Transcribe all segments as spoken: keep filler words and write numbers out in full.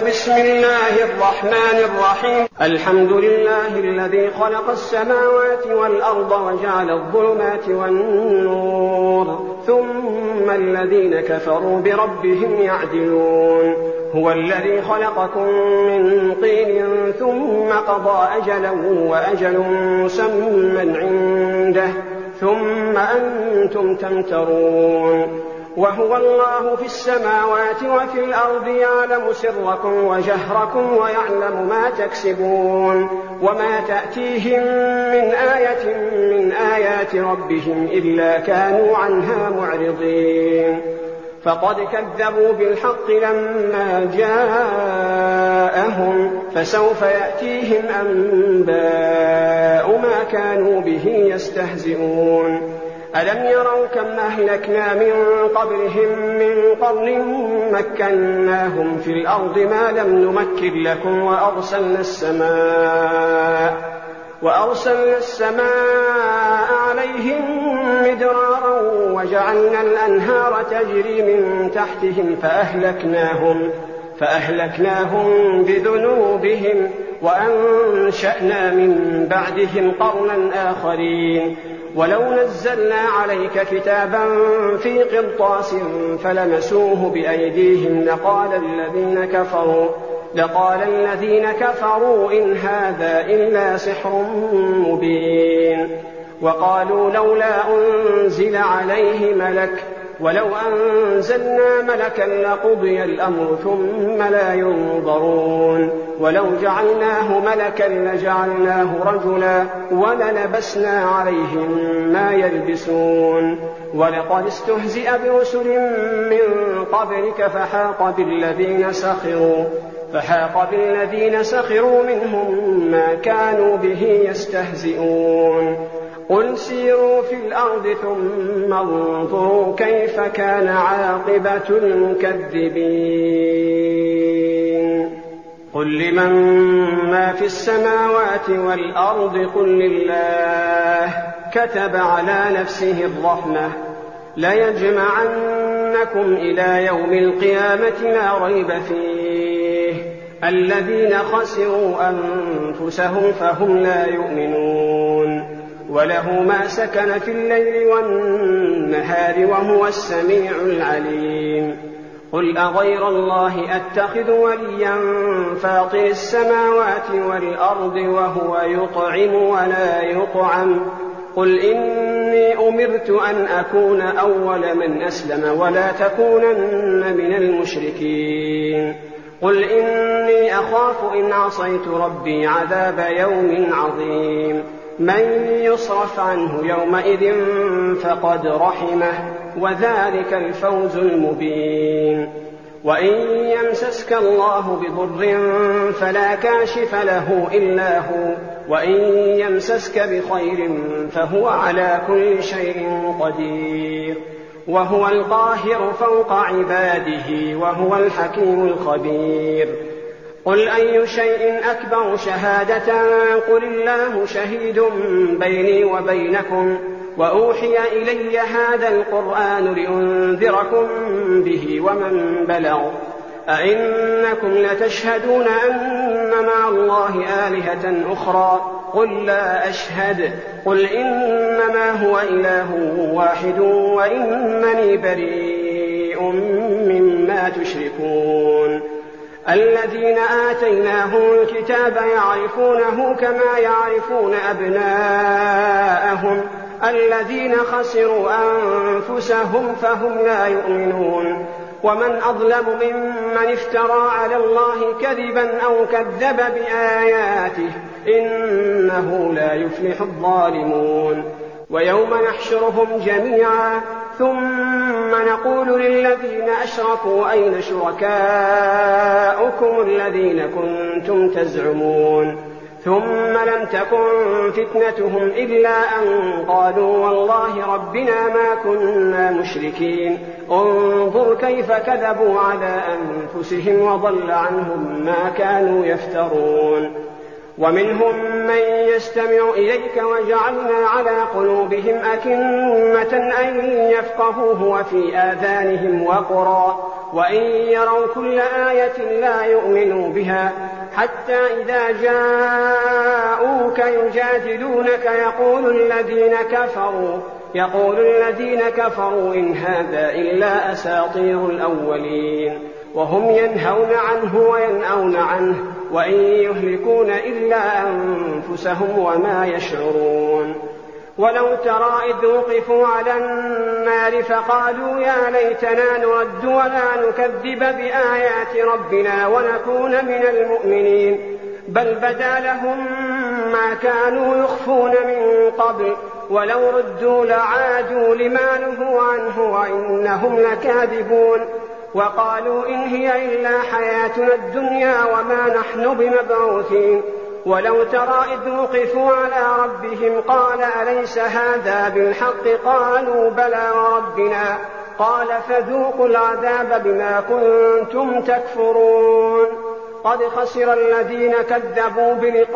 بسم الله الرحمن الرحيم. الحمد لله الذي خلق السماوات والأرض وجعل الظلمات والنور ثم الذين كفروا بربهم يعدلون. هو الذي خلقكم من طين ثم قضى أجلا وأجل مسمى عنده ثم أنتم تمترون. وهو الله في السماوات وفي الأرض يعلم سركم وجهركم ويعلم ما تكسبون وما تأتيهم من آية من آيات ربهم إلا كانوا عنها معرضين. فقد كذبوا بالحق لما جاءهم فسوف يأتيهم أنباء ما كانوا به يستهزئون. ألم يروا كم أهلكنا من قبلهم من قرن مكناهم في الأرض ما لم نمكن لكم وأرسلنا السماء وأرسلنا السماء عليهم مدرارا وجعلنا الأنهار تجري من تحتهم فأهلكناهم فأهلكناهم بذنوبهم وأنشأنا من بعدهم قرنا آخرين. ولو نزلنا عليك كتابا في قرطاس فلمسوه بأيديهم لقال الذين كفروا لقال الذين كفروا إن هذا إلا سحر مبين. وقالوا لولا أنزل عليه ملك ولو أنزلنا ملكا لقضي الأمر ثم لا ينظرون. ولو جعلناه ملكا لجعلناه رجلا وللبسنا عليهم ما يلبسون. ولقد استهزئ برسل من قبلك فحاق بالذين سخروا فحاق بالذين سخروا منهم ما كانوا به يستهزئون. قل سيروا في الأرض ثم انظروا كيف كان عاقبة المكذبين. قل لمن ما في السماوات والأرض قل لله كتب على نفسه الرحمة ليجمعنكم إلى يوم القيامة لا ريب فيه الذين خسروا أنفسهم فهم لا يؤمنون. وله ما سكن في الليل والنهار وهو السميع العليم. قل أغير الله أتخذ وليا فاطر السماوات والأرض وهو يطعم ولا يطعم قل إني أمرت أن أكون أول من أسلم ولا تكونن من المشركين. قل إني أخاف إن عصيت ربي عذاب يوم عظيم. من يصرف عنه يومئذ فقد رحمه وذلك الفوز المبين. وإن يمسسك الله بضر فلا كاشف له إلا هو وإن يمسسك بخير فهو على كل شيء قدير وهو القاهر فوق عباده وهو الحكيم الخبير. قل أي شيء أكبر شهادة قل الله شهيد بيني وبينكم وأوحي إلي هذا القرآن لأنذركم به ومن بلغ أئنكم لتشهدون أن مع الله آلهة أخرى قل لا أشهد قل إنما هو إله واحد وإنني بريء مما تشركون. الذين آتيناهم الكتاب يعرفونه كما يعرفون أبناءهم الذين خسروا أنفسهم فهم لا يؤمنون. ومن أظلم ممن افترى على الله كذبا أو كذب بآياته إنه لا يفلح الظالمون. ويوم نحشرهم جميعا ثم نقول للذين أشركوا أين شركاؤكم الذين كنتم تزعمون ثم لم تكن فتنتهم إلا أن قالوا والله ربنا ما كنا مشركين انظر كيف كذبوا على أنفسهم وضل عنهم ما كانوا يفترون. ومنهم من يستمع إليك وجعلنا على قلوبهم أكنة أن يفقهوه وفي آذانهم وقرا وإن يروا كل آية لا يؤمنوا بها حتى إذا جاءوك يجادلونك يقول الذين كفروا يقول الذين كفروا إن هذا إلا أساطير الأولين وهم ينهون عنه وينأون عنه وإن يهلكون إلا أنفسهم وما يشعرون. ولو ترى إذ وقفوا على النار فقالوا يا ليتنا نرد ولا نكذب بآيات ربنا ونكون من المؤمنين بل بدا لهم ما كانوا يخفون من قبل ولو ردوا لعادوا لما نهوا عنه وإنهم لكاذبون. وقالوا إن هي إلا حياتنا الدنيا وما نحن بمبعوثين. ولو ترى إذ وقفوا على ربهم قال أليس هذا بالحق قالوا بلى وربنا قال فذوقوا العذاب بما كنتم تكفرون. قد خسر الذين كذبوا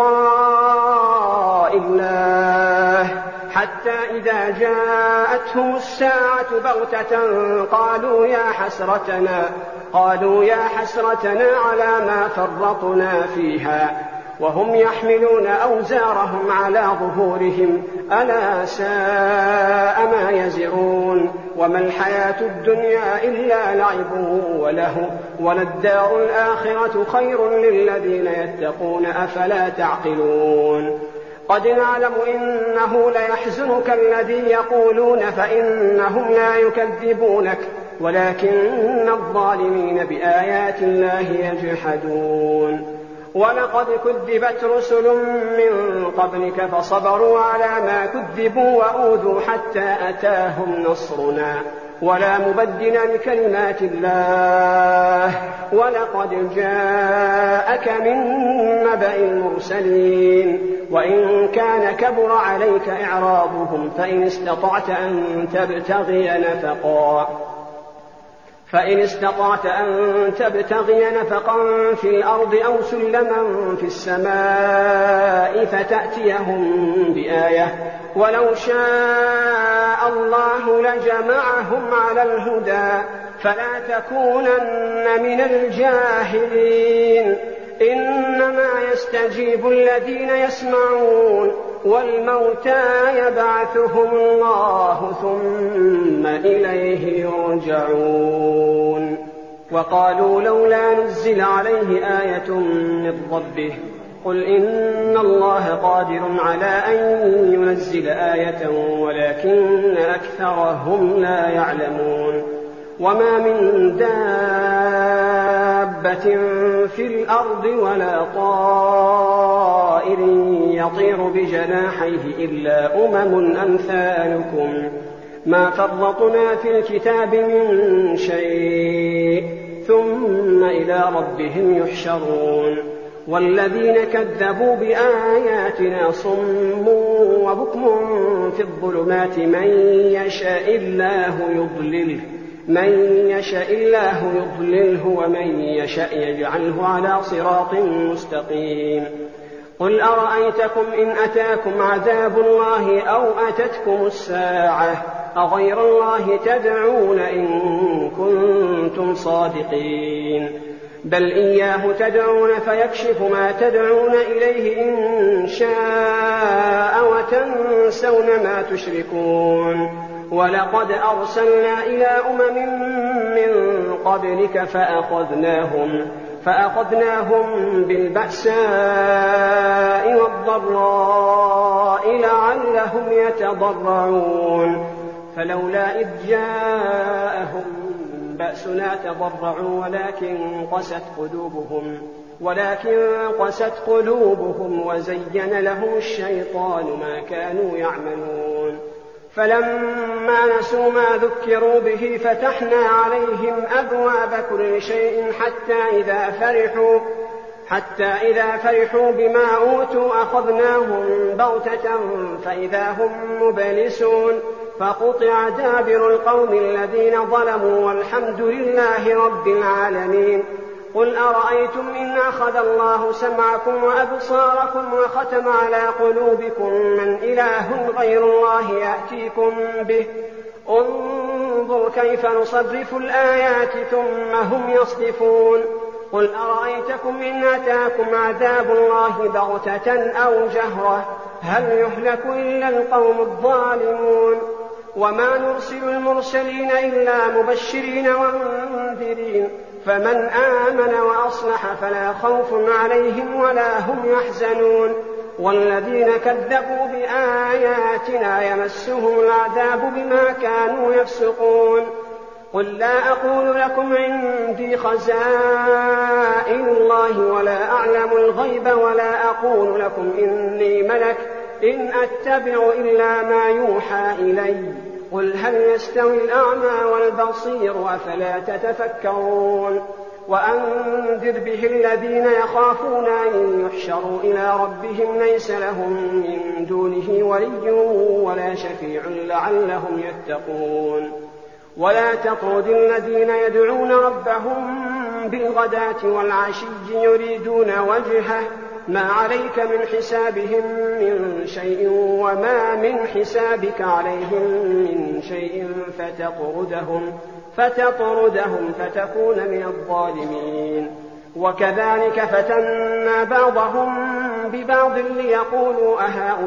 بلقاء الله حتى إذا جاءتهم الساعة بغتة قالوا يا حسرتنا قالوا يا حسرتنا على ما فرطنا فيها وهم يحملون أوزارهم على ظهورهم ألا ساء ما يزرون. وما الحياة الدنيا إلا لعب وله وللدار الآخرة خير للذين يتقون أفلا تعقلون. قد نعلم إنه ليحزنك الذي يقولون فإنهم لا يكذبونك ولكن الظالمين بآيات الله يجحدون. ولقد كذبت رسل من قبلك فصبروا على ما كذبوا وأوذوا حتى أتاهم نصرنا ولا مبدل لكلمات الله ولقد جاءك من نبأ المرسلين. وإن كان كبر عليك إعراضهم فإن استطعت أن تبتغي نفقا فإن استطعت أن تبتغي نفقا في الأرض أو سلما في السماء فتأتيهم بآية ولو شاء الله لجمعهم على الهدى فلا تكونن من الجاهلين. إنما يستجيب الذين يسمعون والموتى يبعثهم الله ثم إليه يرجعون. وقالوا لولا نزل عليه آية من ربه قل إن الله قادر على أن ينزل آية ولكن أكثرهم لا يعلمون. وما من دابة في الأرض ولا طائر يطير بجناحيه إلا أمم أمثالكم ما فرطنا في الكتاب من شيء ثم إلى ربهم يحشرون. والذين كذبوا بآياتنا صم وبكم في الظلمات من يشاء الله يضلله من يشاء الله يضلله ومن يشاء يجعله على صراط مستقيم. قل أرأيتكم إن أتاكم عذاب الله أو أتتكم الساعة أغير الله تدعون إن كنتم صادقين بل إياه تدعون فيكشف ما تدعون إليه إن شاء وتنسون ما تشركون. ولقد أرسلنا إلى أمم من قبلك فأخذناهم, فأخذناهم بالبأساء والضراء لعلهم يتضرعون فلولا إذ جاءهم بأسنا تضرعوا ولكن قست قلوبهم ولكن قست قلوبهم وزين لهم الشيطان ما كانوا يعملون. فلما نسوا ما ذكروا به فتحنا عليهم أبواب كل شيء حتى إذا فرحوا حتى إذا فرحوا بما أوتوا أخذناهم بغتة فإذا هم مبلسون فقطع دابر القوم الذين ظلموا والحمد لله رب العالمين. قل أرأيتم إن أخذ الله سمعكم وأبصاركم وختم على قلوبكم من إله غير الله يأتيكم به انظر انظر كيف نصرف الآيات ثم هم يصدفون قل أرأيتكم إن أتاكم عذاب الله بغتة أو جهرة هل يهلك إلا القوم الظالمون وما نرسل المرسلين إلا مبشرين ومنذرين فمن آمن وأصلح فلا خوف عليهم ولا هم يحزنون والذين كذبوا بآياتنا يمسهم العذاب بما كانوا يفسقون قل لا أقول لكم عندي خزائن الله ولا أعلم الغيب ولا أقول لكم إني ملك إن أتبع إلا ما يوحى إلي قل هل يستوي الأعمى والبصير أفلا تتفكرون وأنذر به الذين يخافون أن يحشروا إلى ربهم ليس لهم من دونه ولي ولا شفيع لعلهم يتقون ولا تطرد الذين يدعون ربهم بالغداة والعشي يريدون وجهه ما عليك من حسابهم من شيء وما من حسابك عليهم من شيء فتطردهم فتطردهم فتكون من الظالمين وكذلك فتنا بعضهم ببعض ليقولوا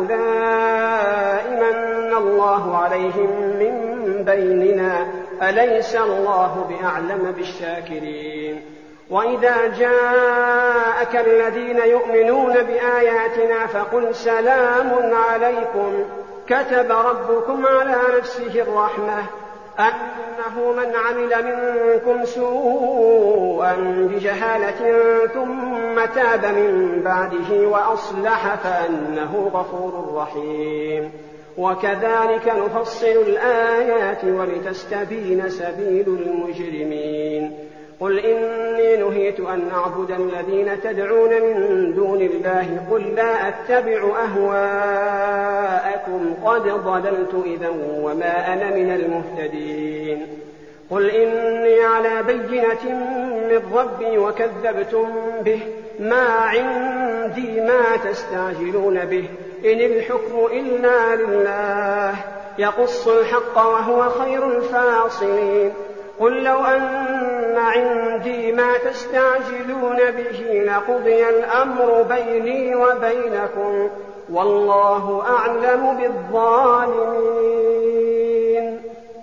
أهؤلاء من الله عليهم من بيننا أليس الله بأعلم بالشاكرين وإذا جاءك الذين يؤمنون بآياتنا فقل سلام عليكم كتب ربكم على نفسه الرحمة أنه من عمل منكم سوءا بجهالة ثم تاب من بعده وأصلح فأنه غفور رحيم وكذلك نفصل الآيات ولتستبين سبيل المجرمين قل إني نهيت أن أعبد الذين تدعون من دون الله قل لا أتبع أهواءكم قد ضللت إذا وما أنا من المهتدين قل إني على بينة من ربي وكذبتم به ما عندي ما تستعجلون به إن الحكم إلا لله يقص الحق وهو خير الفاصلين قل لو أن عندي ما تستعجلون به لقضي الأمر بيني وبينكم والله أعلم بالظالمين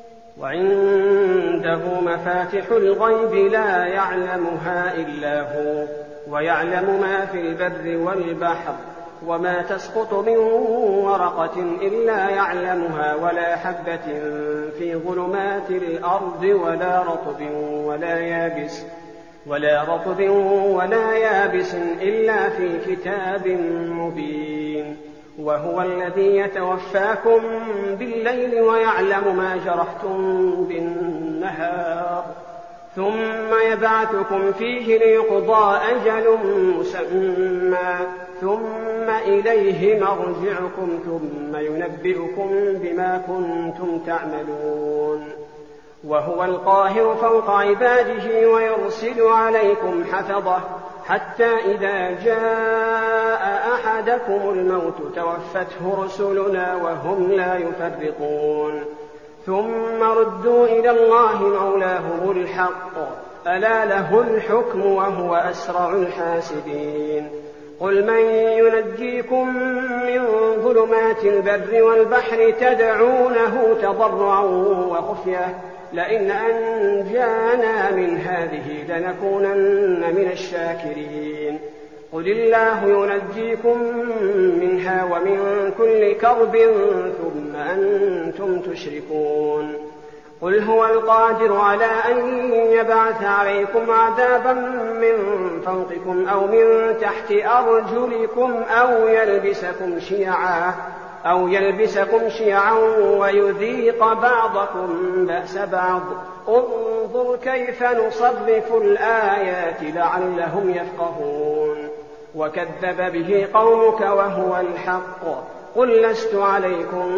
وعنده مفاتح الغيب لا يعلمها إلا هو ويعلم ما في البر والبحر وما تسقط من ورقة إلا يعلمها ولا حبة في ظلمات الأرض ولا رطب ولا يابس ولا رطب ولا يابس إلا في كتاب مبين وهو الذي يتوفاكم بالليل ويعلم ما جرحتم بالنهار ثم يبعثكم فيه ليقضى أجل مسمى ثم إليه مرجعكم ثم ينبئكم بما كنتم تعملون وهو القاهر فوق عباده ويرسل عليكم حفظه حتى إذا جاء أحدكم الموت توفته رسلنا وهم لا يفرقون ثم ردوا إلى الله مولاهم الحق ألا له الحكم وهو أسرع الحاسبين قل من ينجيكم من ظلمات البر والبحر تدعونه تضرعا وخفية لئن أنجانا من هذه لنكونن من الشاكرين قل الله ينجيكم منها ومن كل كرب ثم أنتم تشركون قل هو القادر على أن يبعث عليكم عذابا من فوقكم أو من تحت أرجلكم أو يلبسكم شيعا أو يلبسكم شيعا ويذيق بعضكم بأس بعض انظر كيف نصرف الآيات لعلهم يفقهون وكذب به قومك وهو الحق قل لست عليكم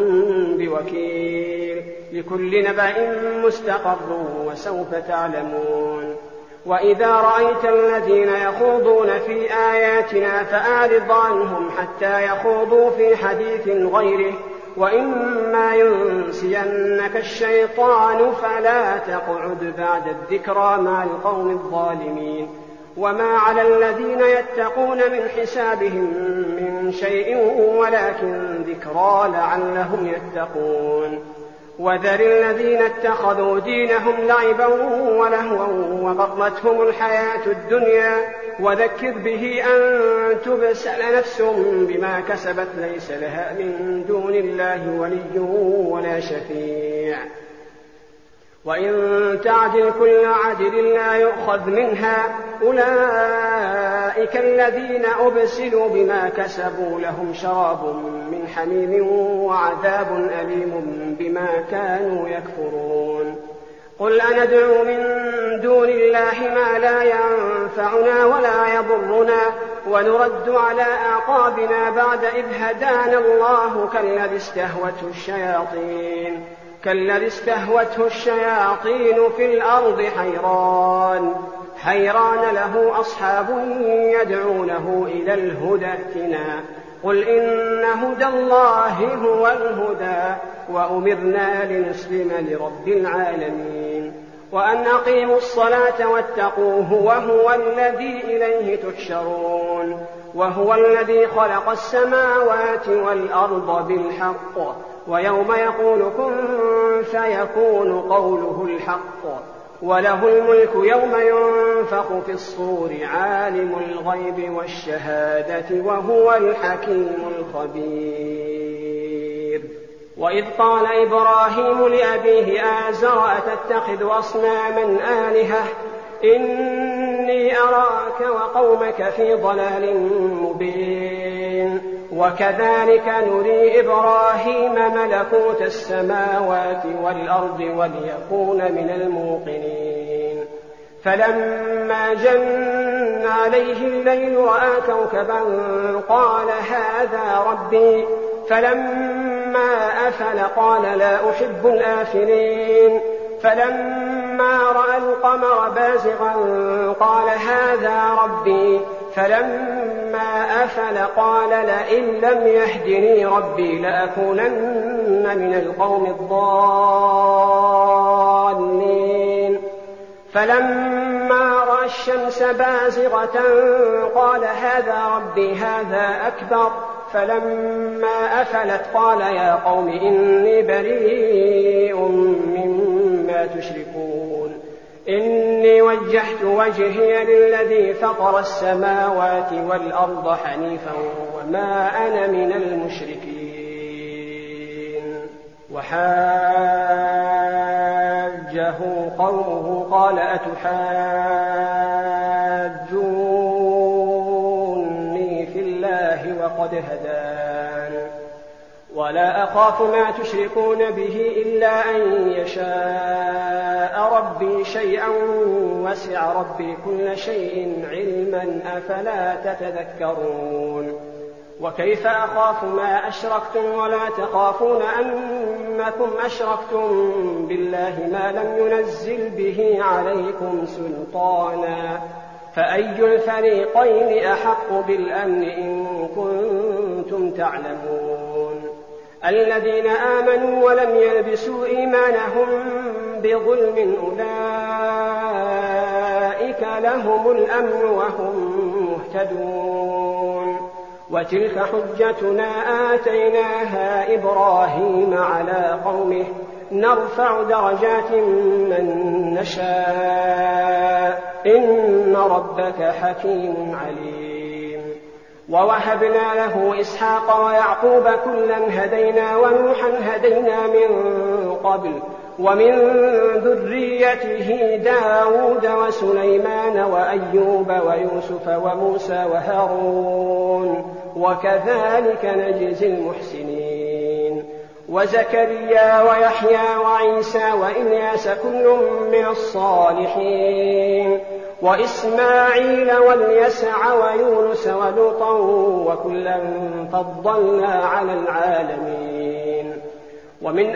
بوكيل لكل نبأ مستقر وسوف تعلمون وإذا رأيت الذين يخوضون في آياتنا فأعرض عنهم حتى يخوضوا في حديث غيره وإما ينسينك الشيطان فلا تقعد بعد الذكرى مع القوم الظالمين. وما على الذين يتقون من حسابهم من شيء ولكن ذكرى لعلهم يتقون. وذر الذين اتخذوا دينهم لعبا ولهوا وغرتهم الحياة الدنيا وذكر به أن تبسل نفس بما كسبت ليس لها من دون الله ولي ولا شفيع. وإن تعدل كل عدل لا يؤخذ منها أولئك الذين أبسلوا بما كسبوا لهم شراب من حميم وعذاب أليم بما كانوا يكفرون. قل أندعو من دون الله ما لا ينفعنا ولا يضرنا ونرد على أعقابنا بعد إذ هدانا الله كالذي استهوته الشياطين كالذي استهوته الشياطين في الأرض حيران حيران له أصحاب يدعونه إلى الهدى ائتنا. قل إن هدى الله هو الهدى وأمرنا لنسلم لرب العالمين وأن أقيموا الصلاة واتقوه وهو الذي إليه تحشرون. وهو الذي خلق السماوات والأرض بالحق ويوم يقول كن فيكون قوله الحق وله الملك يوم ينفخ في الصور عالم الغيب والشهادة وهو الحكيم الخبير. وإذ قال إبراهيم لأبيه آزر أتتخذ أصناما آلهة إني أراك وقومك في ضلال مبين. وكذلك نري إبراهيم ملكوت السماوات والأرض وليكون من الموقنين. فلما جن عليه الليل رأى كوكبا قال هذا ربي فلما أفل قال لا أحب الآفلين. فلما رأى القمر بازغا قال هذا ربي فلما أفل قال لئن لم يهدني ربي لأكونن من القوم الضالين. فلما رأى الشمس بازغة قال هذا ربي هذا أكبر. فلما أفلت قال يا قوم إني بريء مما تشركون إني وجهت وجهي للذي فطر السماوات والأرض حنيفا وما أنا من المشركين. وحاجه قومه قال أتحاجوني في الله وقد هدان ولا أخاف ما تشركون به إلا أن يشاء ربي شيئا وسع ربي كل شيء علما أفلا تتذكرون. وكيف أخاف ما أشركتم ولا تخافون أنكم أشركتم بالله ما لم ينزل به عليكم سلطانا فأي الفريقين أحق بالأمن إن كنتم تعلمون. الذين آمنوا ولم يلبسوا إيمانهم بظلم أولئك لهم الأمن وهم مهتدون. وتلك حجتنا آتيناها إبراهيم على قومه نرفع درجات من نشاء إن ربك حكيم عليم. ووهبنا له إسحاق ويعقوب كلا هدينا ونوحا هدينا من قبل ومن ذريته داود وسليمان وأيوب ويوسف وموسى وهارون وكذلك نجزي المحسنين. وزكريا ويحيى وعيسى وإلياس كل من الصالحين وإسماعيل واليسع ويونس ولوطا وكلا فضلنا على العالمين. ومن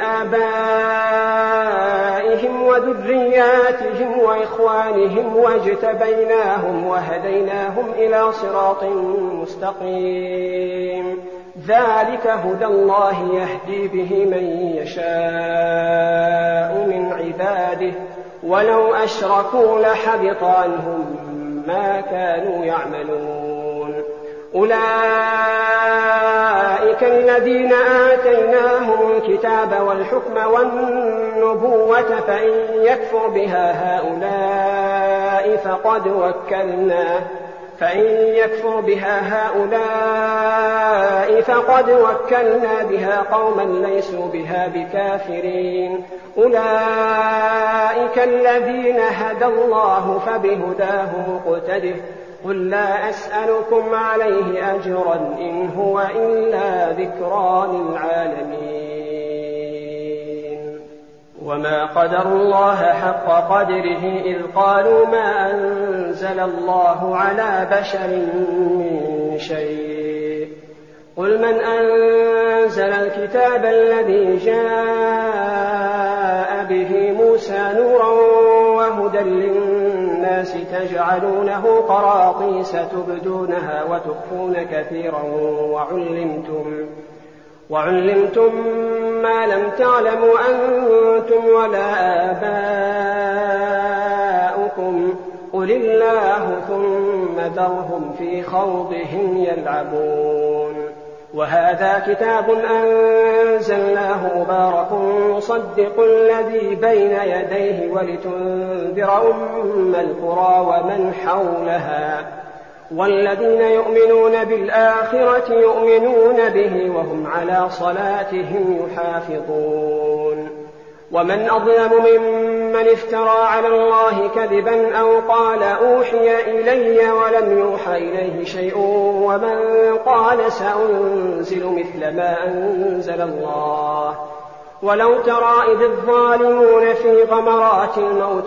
آبائهم وذرياتهم وإخوانهم واجتبيناهم وهديناهم إلى صراط مستقيم ذلك هدى الله يهدي به من يشاء من عباده ولو أشركوا لحبط عنهم ما كانوا يعملون. أولئك الذين آتيناهم الكتاب والحكم والنبوة فإن يكفر بها هؤلاء فقد وكلنا فإن يكفر بها هؤلاء فقد وكلنا بها قوما ليسوا بها بكافرين. أولئك الذين هدى الله فبهداه مقتده قل لا أسألكم عليه أجرا إن هو إلا ذكرى للعالمين. وما قدروا الله حق قدره إذ قالوا ما أنزل الله على بشر من شيء قل من أنزل الكتاب الذي جاء به موسى نورا وهدى للناس تجعلونه قراطيس تبدونها وتخفون كثيرا وعلمتم, وعلمتم ما لم تعلموا أنتم ولا آباؤكم قل الله ثم ذرهم في خوضهم يلعبون. وهذا كتاب أنزلناه مبارك مصدق الذي بين يديه ولتنذر أم القرى ومن حولها والذين يؤمنون بالآخرة يؤمنون به وهم على صلاتهم يحافظون. ومن أظلم ممن افترى على الله كذبا أو قال أوحي إلي ولم يوحى إليه شيء ومن قال سأنزل مثل ما أنزل الله. ولو ترى إذ الظالمون في غمرات الموت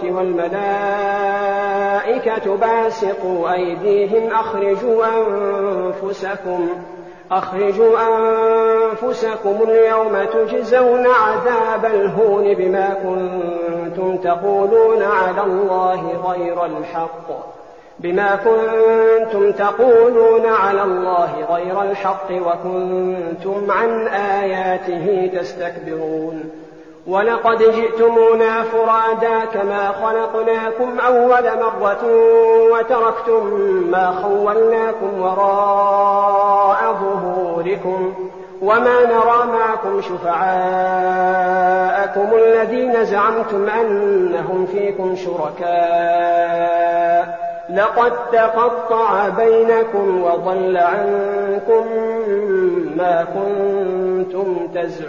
والملائكة باسطوا أيديهم أخرجوا أنفسكم أخرجوا أنفسكم اليوم تجزون عذاب الهون بما كنتم تقولون على الله غير الحق بما كنتم تقولون على الله غير الحق وكنتم عن آياته تستكبرون. ولقد جئتمونا فرادا كما خلقناكم أول مرة وتركتم ما خولناكم وراء ظهوركم وما نرى معكم شفعاءكم الذين زعمتم أنهم فيكم شركاء لقد تقطع بينكم وضل عنكم ما كنتم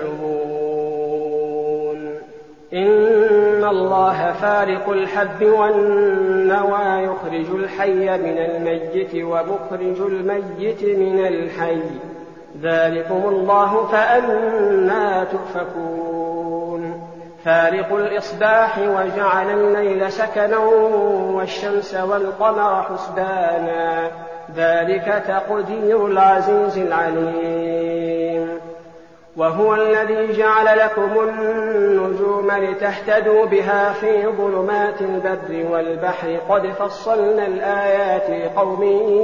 تزعمون. إن الله فارق الحب والنوى يخرج الحي من الميت ومخرج الميت من الحي ذلكم الله فأنى تؤفكون. فارق الإصباح وجعل الليل سكنا والشمس والقمر حسبانا ذلك تقدير العزيز العليم. وهو الذي جعل لكم النجوم لتهتدوا بها في ظلمات البر والبحر قد فصلنا الآيات لقوم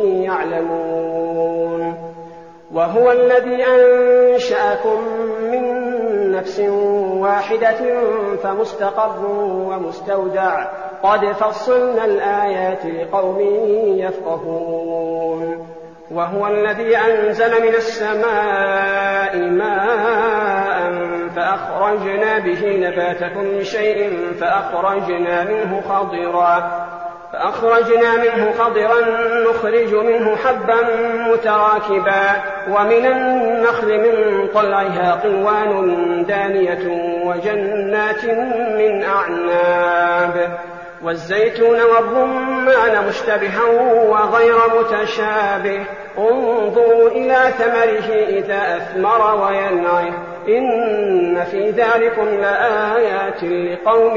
يعلمون. وهو الذي أنشأكم من نفس واحدة فمستقر ومستودع قد فصلنا الآيات لقوم يفقهون. وهو الذي أنزل من السماء ماء فأخرجنا به نبات كل شيء فأخرجنا منه خضرا فأخرجنا منه خضرا نخرج منه حبا متراكبا ومن النخل من طلعها قنوان دانية وجنات من أعناب والزيتون والرمان مشتبها وغير متشابه انظروا إلى ثمره إذا أثمر وينعه إن في ذلكم لآيات لقوم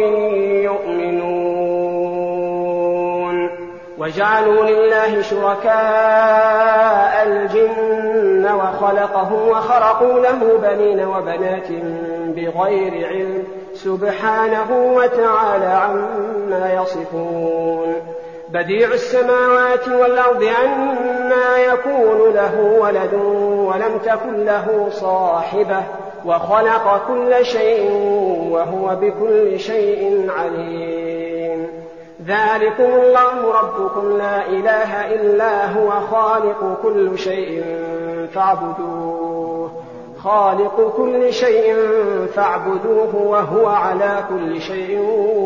يؤمنون. وجعلوا لله شركاء الجن وخلقه وخرقوا له بنين وبنات بغير علم سبحانه وتعالى عما يصفون. بديع السماوات والأرض أنى يكون له ولد ولم تكن له صاحبة وخلق كل شيء وهو بكل شيء عليم. ذلكم الله ربكم لا إله إلا هو خالق كل شيء فاعبدوه خالق كل شيء فاعبدوه وهو على كل شيء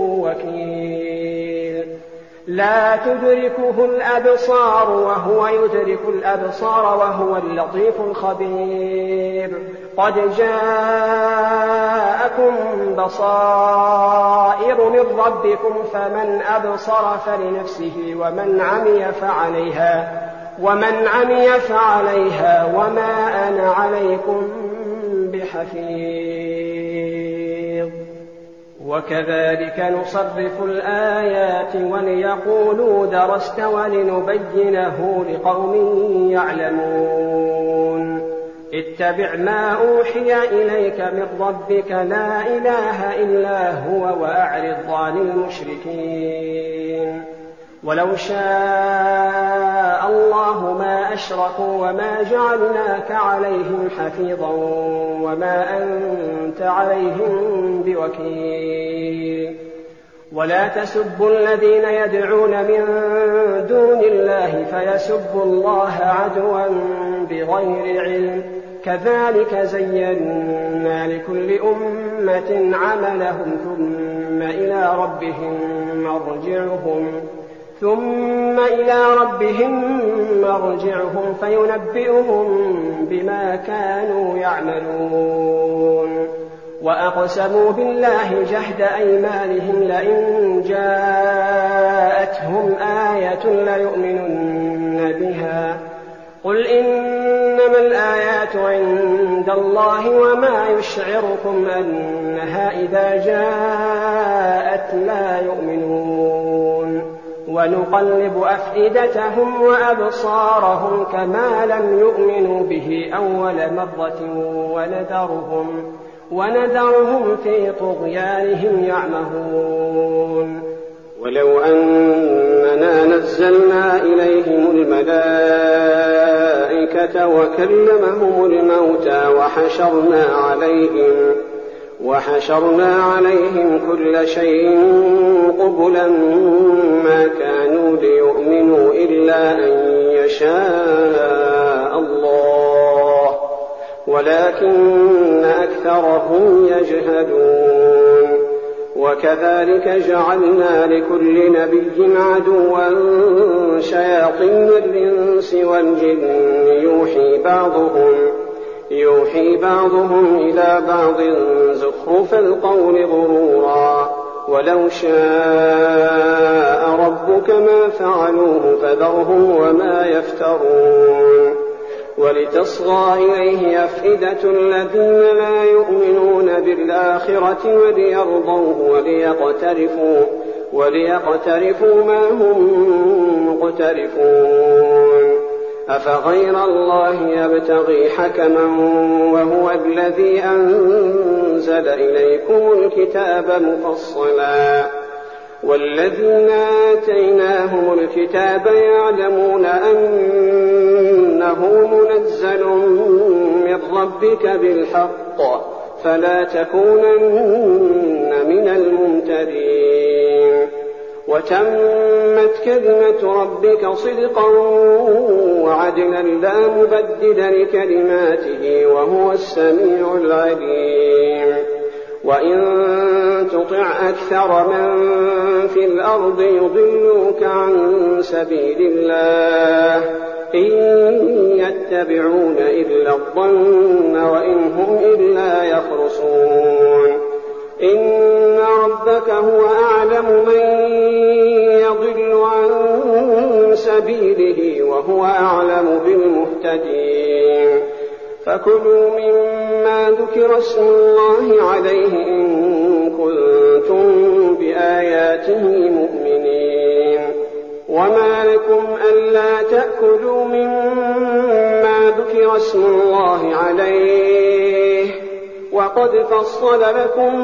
وكيل. لا تدركه الأبصار وهو يدرك الأبصار وهو اللطيف الخبير. قد جاءكم بصائر من ربكم فمن أبصر فلنفسه ومن عمي فعليها ومن عمي فعليها وما أنا عليكم بحفيظ. وكذلك نصرف الآيات وليقولوا درست ولنبينه لقوم يعلمون. اتبع ما أوحي إليك من ربك لا إله إلا هو وأعرض عن المشركين. ولو شاء الله ما أشركوا وما جعلناك عليهم حفيظا وما أنت عليهم بوكيل. ولا تسبوا الذين يدعون من دون الله فيسبوا الله عدوا بغير علم. كذلك زينا لكل أمة عملهم ثم إلى ربهم مرجعهم ثم إلى ربهم مرجعهم فينبئهم بما كانوا يعملون. وأقسموا بالله جهد أيمانهم لئن جاءتهم آية ليؤمنن بها. قل إنما الآيات عند الله وما يشعركم أنها إذا جاءت لا يؤمنون. ونقلب أفئدتهم وأبصارهم كما لم يؤمنوا به أول مرة ونذرهم, ونذرهم في طغيانهم يعمهون. ولو أننا نزلنا إليهم الملائكة وكلمهم الموتى وحشرنا عليهم وحشرنا عليهم كل شيء قبلا ما كانوا ليؤمنوا إلا أن يشاء الله ولكن أكثرهم يجهدون. وكذلك جعلنا لكل نبي عدوا شياطين الإنس والجن يوحي بعضهم يوحي بعضهم إلى بعض زخرف القول غرورا. ولو شاء ربك ما فعلوه فذرهم وما يفترون. ولتصغى إليه أفئدة الذين لا يؤمنون بالآخرة وليرضوه وليقترفوا, وليقترفوا ما هم مقترفون. أفغير الله يبتغي حكما وهو الذي أنزل إليكم الكتاب مفصلا والذين آتيناهم الكتاب يعلمون أنه منزل من ربك بالحق فلا تكونن من الممترين. وتمت كلمة ربك صدقا وعدلا لا مبدل لكلماته وهو السميع العليم. وإن تطع أكثر من في الأرض يضلوك عن سبيل الله إن يتبعون إلا الظن وإن هم إلا يخرصون. إن ربك هو أعلم من يضل عن سبيله وهو أعلم بالمهتدين. فكلوا مما ذكر اسم الله عليه إن كنتم بآياته مؤمنين. وما لكم ألا تأكلوا مما ذكر اسم الله عليه وقد فصل لكم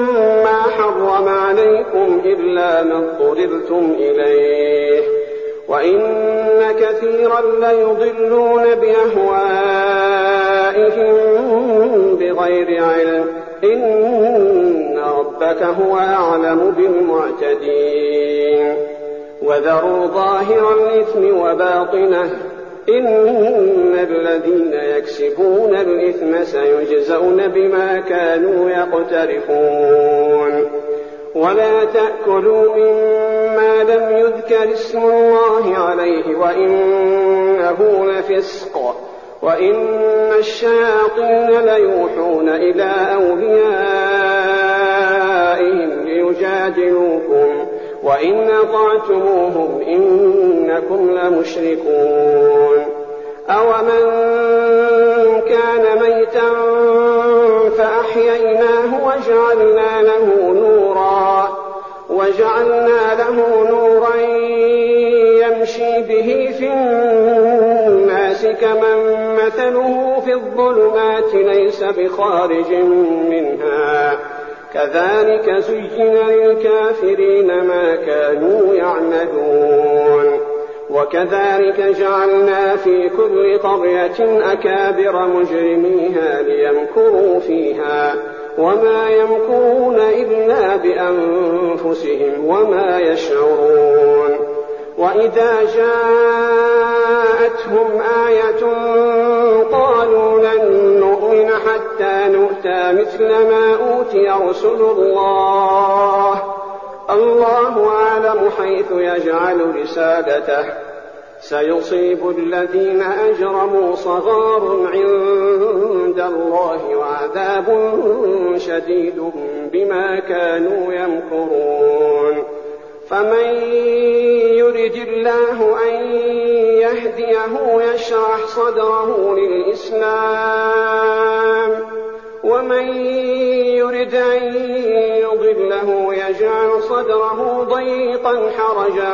ما حرم عليكم إلا ما اضطررتم إليه وإن كثيرا ليضلون بأهوائهم بغير علم إن ربك هو أعلم بالمعتدين وذروا ظاهر الإثم وباطنه إن الذين يكسبون الإثم سيجزون بما كانوا يقترفون ولا تأكلوا مما لم يذكر اسم الله عليه وإنه لفسق وإن الشياطين ليوحون إلى أوليائهم ليجادلوكم وإن أطعتموهم إنكم لمشركون أومن كان ميتا فأحييناه وجعلنا له نورا وجعلنا له نورا يمشي به في الناس كمن مثله في الظلمات ليس بخارج منها كذلك زين للكافرين ما كانوا يعملون وكذلك جعلنا في كل قرية أكابر مجرميها ليمكروا فيها وما يمكرون إلا بأنفسهم وما يشعرون وإذا جاءتهم آية قالوا لن نؤمن حتى نؤتى مثل ما أوتي رسل الله الله أعلم حيث يجعل رسالته سيصيب الذين أجرموا صغار عند الله وعذاب شديد بما كانوا يمكرون فمن يرد الله أن يهديه يشرح صدره للإسلام ومن يرد أن يضله يجعل صدره ضيقا حرجا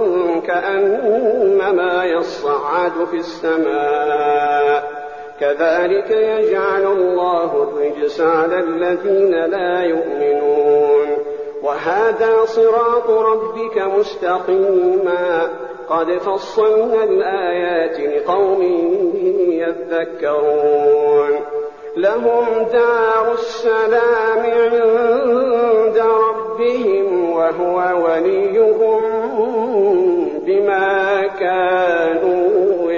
كأنما يصعد في السماء كذلك يجعل الله الرجس على الذين لا يؤمنون وهذا صراط ربك مستقيما قد فصلنا الآيات لقوم يذكرون لهم دار السلام عند ربهم وهو وليهم بما كانوا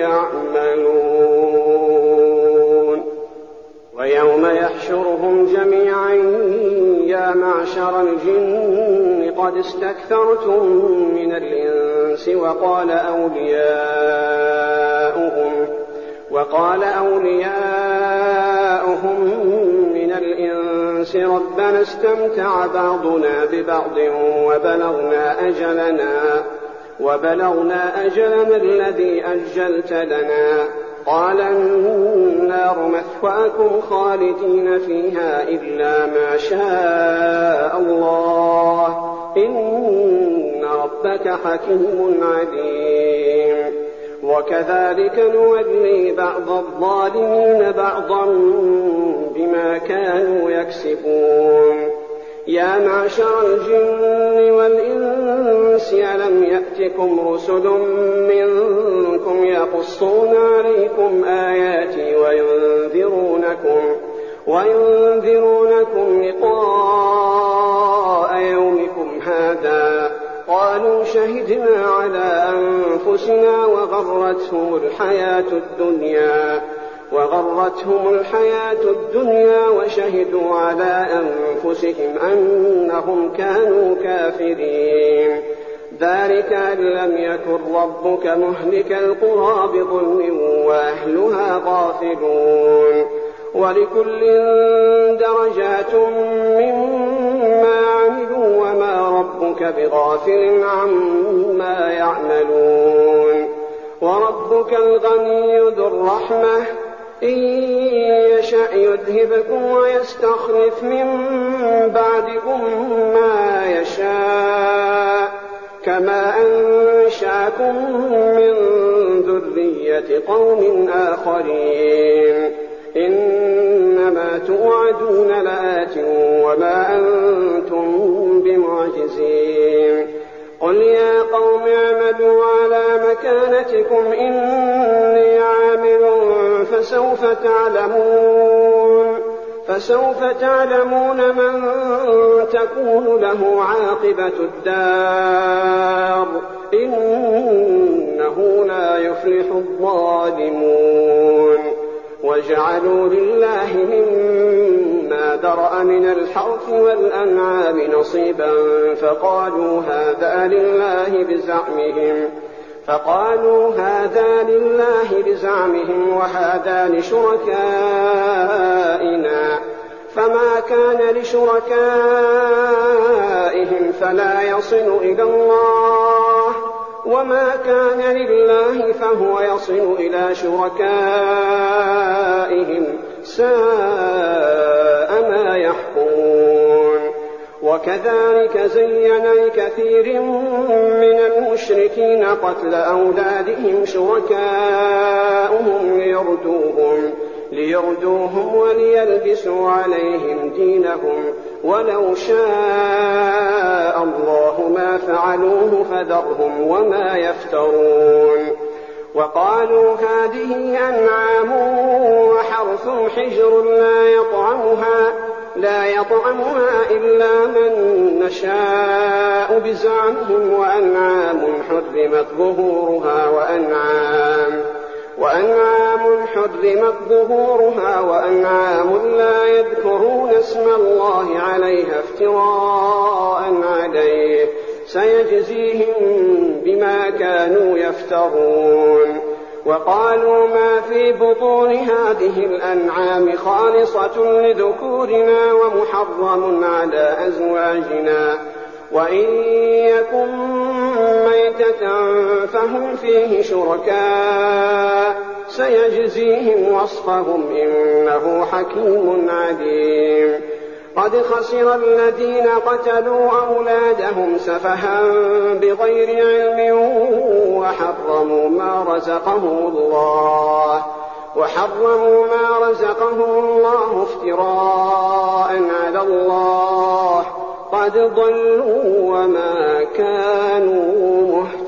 يعملون ويوم يحشرهم جميعا يا معشر الجن قد استكثرتم من الإنس وقال أولياؤهم وقال أولياؤهم من الإنس ربنا استمتع بعضنا ببعض وبلغنا أجلنا وبلغنا أجلنا الذي أجلت لنا قال النار مثواكم خالدين فيها إلا ما شاء الله إن ربك حكيم عليم وكذلك نولي بعض الظالمين بعضا بما كانوا يكسبون يا معشر الجن والإنس ألم يأتكم رسل منكم يقصون عليكم آياتي وينذرونكم وينذرونكم لقاء يومكم هذا قالوا شهدنا على أنفسنا وغرتهم الحياة الدنيا وغرتهم الحياة الدنيا وشهدوا على أنفسهم أنهم كانوا كافرين ذلك أن لم يكن ربك مهلك القرى بظلم وأهلها غافلون ولكل درجات مما عملوا وما ربك بغافل عما يعملون وربك الغني ذو الرحمة إن يشأ يذهبكم ويستخلف من بعدكم ما يشاء كما أنشأكم من ذرية قوم آخرين إنما توعدون لآت وما أنتم بمعجزين قل يا قوم اعملوا على مكانتكم إني عامل فسوف تعلمون فسوف تعلمون من تكون له عاقبة الدار إنه لا يفلح الظالمون. وجعلوا لله مما ذرأ من الحرث والأنعام نصيبا فقالوا هذا لله بزعمهم فقالوا هذا لله بزعمهم وهذا لشركائنا فما كان لشركائهم فلا يصل إلى الله وما كان لله فهو يصل إلى شركائهم ساء ما يحكمون. وكذلك زين لكثير من المشركين قتل أولادهم شركاؤهم ليردوهم, ليردوهم وليلبسوا عليهم دينهم ولو شاء الله ما فعلوه فذرهم وما يفترون. وقالوا هذه أنعام وحرث حجر لا يطعمها لا يطعمها إلا من نشاء بزعمهم وأنعام حرمت ظهورها وأنعام وأنعام حرمت ظهورها وأنعام لا يذكرون اسم الله عليها افتراء عليه سيجزيهم بما كانوا يفترون. وقالوا ما في بطون هذه الأنعام خالصة لذكورنا ومحرم على أزواجنا وإن يكن ميتة فهم فيه شركاء سيجزيهم وصفهم إنه حكيم عليم. قد خسر الذين قتلوا أولادهم سفها بغير علم وحرموا ما رزقهم الله وحرموا ما رزقهم الله افتراء على الله قد ضلوا وما كانوا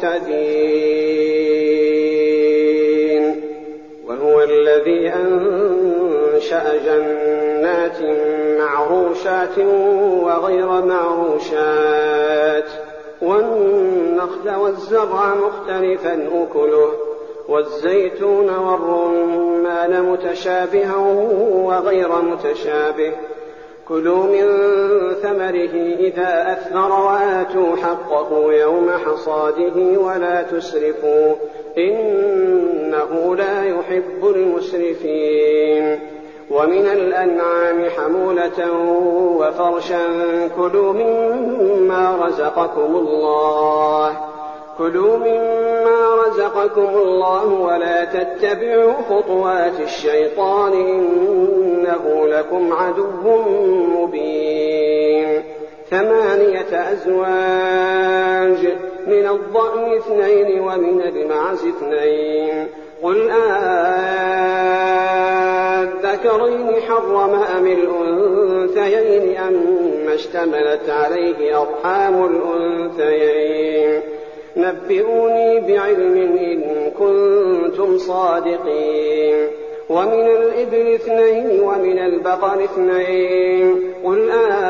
مهتدين. وهو الذي أنشأ جنات معروشات وغير معروشات والنخل والزرع مختلفا أكله والزيتون والرمان متشابها وغير متشابه كلوا من ثمره إذا أثمر وآتوا حقه يوم حصاده ولا تسرفوا إنه لا يحب المسرفين. ومن الأنعام حمولة وفرشا كلوا مما رزقكم الله كلوا مما رزقكم الله ولا تتبعوا خطوات الشيطان إنه لكم عدو مبين. ثمانية أزواج من الضأن اثنين ومن المعز اثنين قل آذكرين حرم أم الأنثيين أما اشتملت عليه أرحام الأنثيين نبئوني بعلم إن كنتم صادقين. ومن الإبل اثنين ومن البقر اثنين قل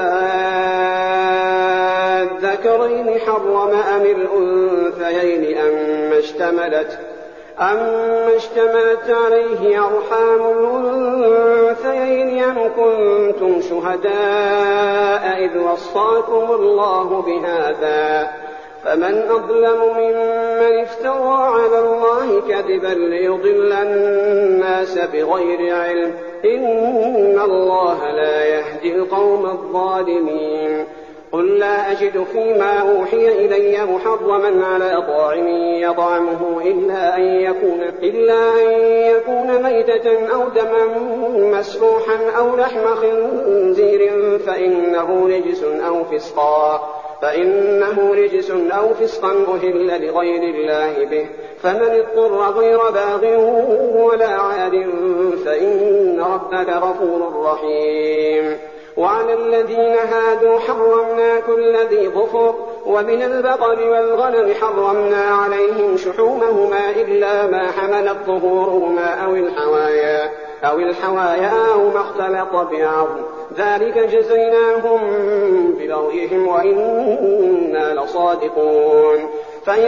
آذكرين حرم أم الأنثيين أما اشتملت أما اشتملت عليه أرحام الأنثيين أم كنتم شهداء إذ وصاكم الله بهذا فمن أظلم ممن افترى على الله كذبا ليضل الناس بغير علم إن الله لا يهدي القوم الظالمين. قل لا أجد فيما أوحي إلي محرما على طاعم يطعمه إلا أن يكون, إلا أن يكون ميتة أو دما مسفوحا أو لحم خنزير فإنه رجس أو فسقا فإنه رجس أو فسقا أهل لغير الله به فمن اضطر غير باغ ولا عاد فإن ربك غفور رحيم. وعلى الذين هادوا حرمنا كل ذي ظفر ومن البقر والغنم حرمنا عليهم شحومهما إلا ما حملت ظهورهما أو الحوايا أو الحوايا أو ما اختلط بعظم ذلك جزيناهم ببغيهم وإنا لصادقون فإن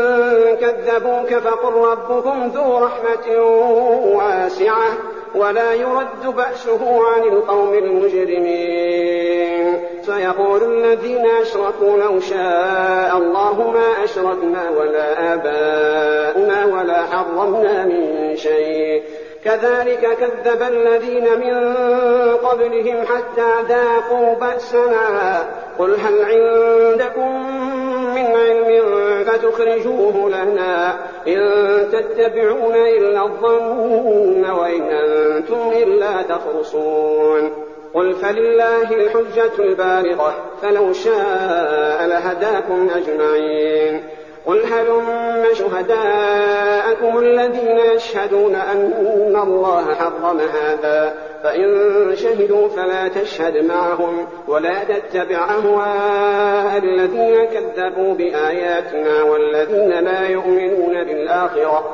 كذبوك فقل ربكم ذو رحمة واسعة ولا يرد بأسه عن القوم المجرمين سيقول الذين أشركوا لو شاء الله ما أشركنا ولا آباؤنا ولا حرمنا من شيء كذلك كذب الذين من قبلهم حتى ذاقوا بأسنا قل هل عندكم من علم فتخرجوه لنا إن تتبعون إلا الظن وإن أنتم إلا تخرصون قل فلله الحجة البالغة فلو شاء لهداكم أجمعين قل هلم شهداءكم الذين يشهدون أن الله حرم هذا فإن شهدوا فلا تشهد معهم ولا تتبع أهواء الذين كذبوا بآياتنا والذين لا يؤمنون بالآخرة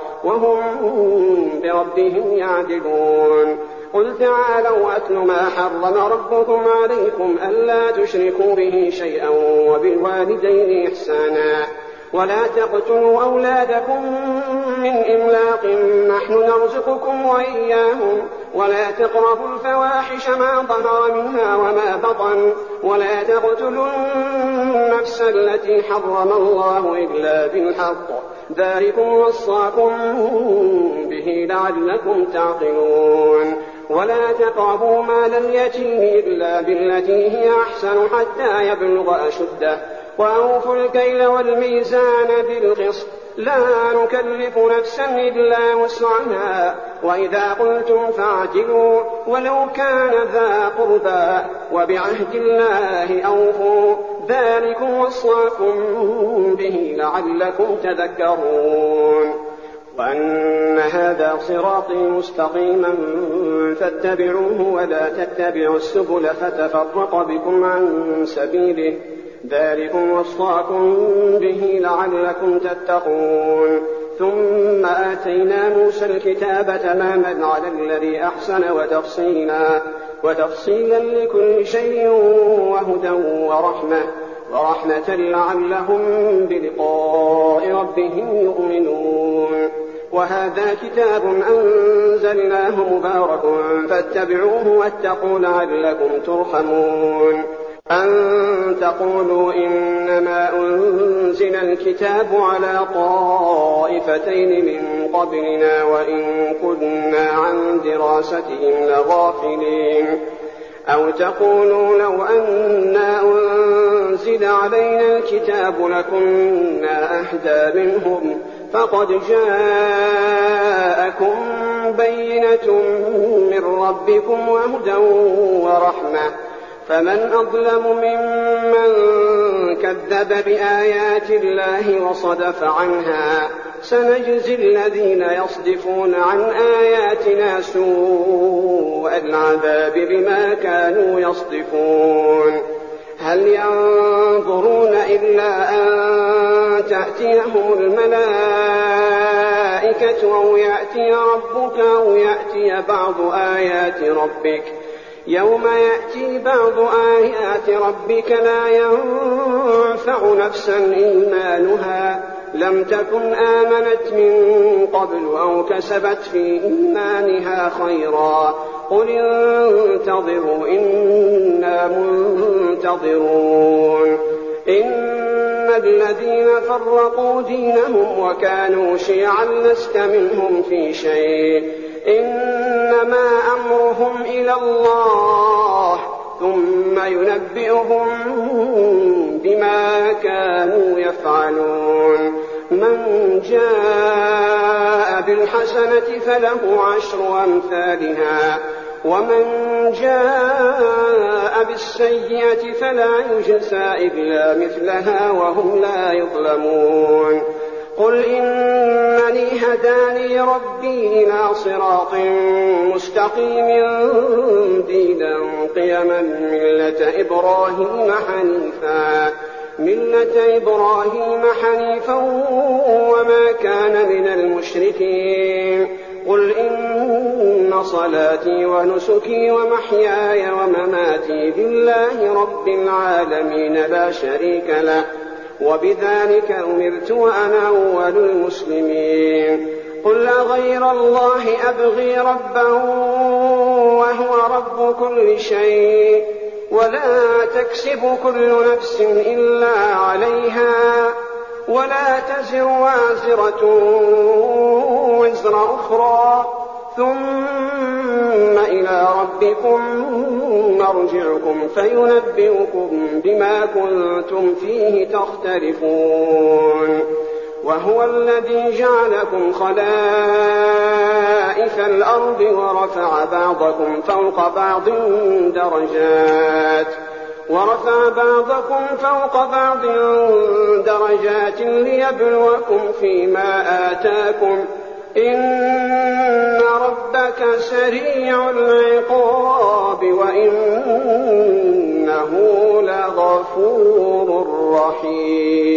وهم بربهم يعدلون قل تعالوا أتل ما حرم ربكم عليكم ألا تشركوا به شيئا وبالوالدين إحسانا ولا تقتلوا أولادكم من إملاق نحن نرزقكم وإياهم ولا تقربوا الفواحش ما ظهر منها وما بطن ولا تقتلوا النفس التي حرم الله إلا بالحق ذلكم وصاكم به لعلكم تعقلون ولا تقربوا مال اليتيم إلا بالتي هي أحسن حتى يبلغ أشده وأوفوا الكيل والميزان بالقسط لا نكلف نفسا إلا وسعها وإذا قلتم فاعدلوا ولو كان ذا قربى وبعهد الله أوفوا ذلكم وصاكم به لعلكم تذكرون وأن هذا صراطي مستقيما فاتبعوه ولا تتبعوا السبل فتفرق بكم عن سبيله ذلكم وصاكم به لعلكم تتقون ثم آتينا موسى الكتاب تماما على الذي أحسن وتفصيلا, وتفصيلا لكل شيء وهدى ورحمة, ورحمة لعلهم بلقاء ربهم يؤمنون وهذا كتاب أنزلناه مبارك فاتبعوه واتقوا لعلكم ترحمون أن تقولوا إنما أنزل الكتاب على طائفتين من قبلنا وإن كنا عن دراستهم لغافلين أو تقولوا لو أنا أنزل علينا الكتاب لكنا أهدى منهم فقد جاءكم بينة من ربكم وهدى ورحمة فمن أظلم ممن كذب بآيات الله وصدف عنها سنجزي الذين يصدفون عن آياتنا سوء العذاب بما كانوا يصدفون هل ينظرون إلا أن تأتيهم الملائكة أو يأتي ربك أو يأتي بعض آيات ربك يوم يأتي بعض آيات ربك لا ينفع نفسا إيمانها لم تكن آمنت من قبل أو كسبت في إيمانها خيرا قل انتظروا إنا منتظرون إن الذين فرقوا دينهم وكانوا شيعا لست منهم في شيء إنما أمرهم إلى الله ثم ينبئهم بما كانوا يفعلون من جاء بالحسنة فله عشر أمثالها ومن جاء بالسيئة فلا يجزى إلا مثلها وهم لا يظلمون قل إنني هداني ربي إلى صراط مستقيم دينا قيما ملة إبراهيم حنيفا ملة إبراهيم حنيفا وما كان من المشركين قل إن صلاتي ونسكي ومحياي ومماتي لله رب العالمين لا شريك له وبذلك أمرت وأنا أول المسلمين قل أغير الله أبغي ربا وهو رب كل شيء ولا تكسب كل نفس إلا عليها ولا تزر وازرة وزر أخرى ثم إلى ربكم مرجعكم فينبئكم بما كنتم فيه تختلفون وهو الذي جعلكم خلائف الأرض ورفع بعضكم فوق بعض درجات ورفع بعضكم فوق بعض درجات ليبلوكم فيما آتاكم إن ربك سريع العقاب وإنه لغفور رحيم.